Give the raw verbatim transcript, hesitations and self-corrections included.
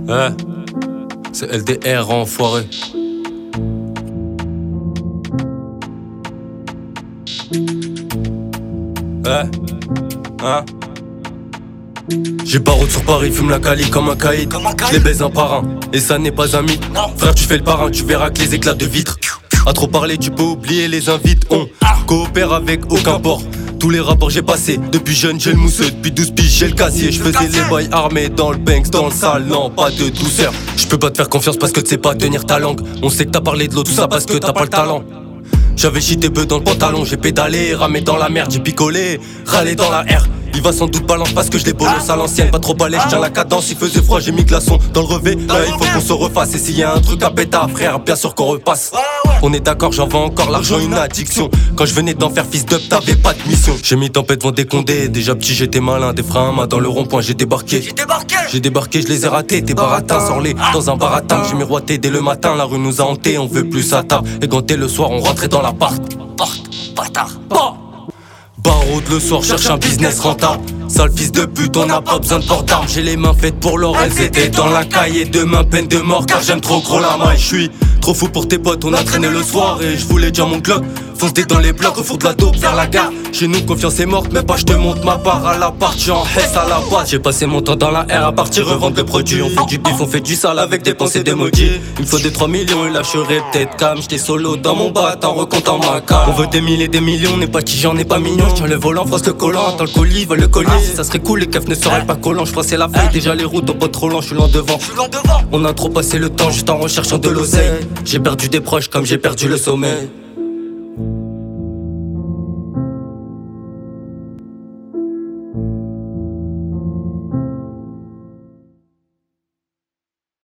Ouais, c'est L D R enfoiré. Ouais, hein. J'ai barreau sur Paris, fume la cali comme un caïd. Je les baise un par un, et ça n'est pas un mythe. Frère, tu fais le parrain, tu verras que les éclats de vitre. À trop parler, tu peux oublier les invites. On coopère avec aucun port. Tous les rapports j'ai passé, depuis jeune j'ai le mousseux. Depuis douze piges j'ai le casier. Je faisais les boys armés dans le Banks, dans le sale. Non, pas de douceur. Je peux pas te faire confiance parce que tu sais pas tenir ta langue. On sait que t'as parlé de l'eau, tout ça parce que t'as pas le talent. J'avais chité bœuf dans le pantalon, j'ai pédalé, ramé dans la merde, j'ai picolé, râlé dans la R. Il va sans doute balance parce que je les bolos à l'ancienne. Pas trop balèze, je tiens la cadence, il faisait froid, j'ai mis glaçon dans le revêt. Là il faut qu'on se refasse, et s'il y a un truc à pétard, frère, bien sûr qu'on repasse. On est d'accord, j'en vends encore, l'argent une addiction. Quand je venais d'en faire fils d'up, t'avais pas de mission. J'ai mis tempête devant des condés, déjà petit j'étais malin. Des freins à main dans le rond-point, j'ai débarqué. J'ai débarqué, j'ai débarqué, je les ai ratés. T'es baratin, sors-les dans un baratin. J'ai miroité dès le matin, la rue nous a hantés. On veut plus ça tard, et ganté le soir, on rentrait dans l'appart. Porte, bâtard, bah. Barreau de le soir, cherche un business rentable. Sale fils de pute, on n'a pas besoin de port d'armes. J'ai les mains faites pour l'or, elles étaient dans la caille. Et demain peine de mort car j'aime trop gros la maille. J'suis trop fou pour tes potes, on a traîné le soir. Et j'voulais déjà mon Glock, foncer dans les blocs, au four de la dope vers la gare. Chez nous confiance est morte, mais pas j'te montre ma part à l'appart. J'suis en hesse à la base. J'ai passé mon temps dans la R à partir revendre le produit. On fait du bif, on fait du sale avec des pensées d'emoji. Il me faut des trois millions et là j'serais peut-être calme. J'étais solo dans mon bat en recontant ma cam. On veut des mille et des millions, n'est pas petit, j'en ai pas mignon. J'tiens le volant, froisse le collant, attends le colis, vole le collier. Ça serait cool, les keufs ne seraient pas collants. J'froissais la feuille, déjà les routes ont pas trop lent, j'suis lent devant. On a trop passé le temps juste en recherchant de l'oseille. J'ai perdu des proches comme j'ai perdu le sommeil.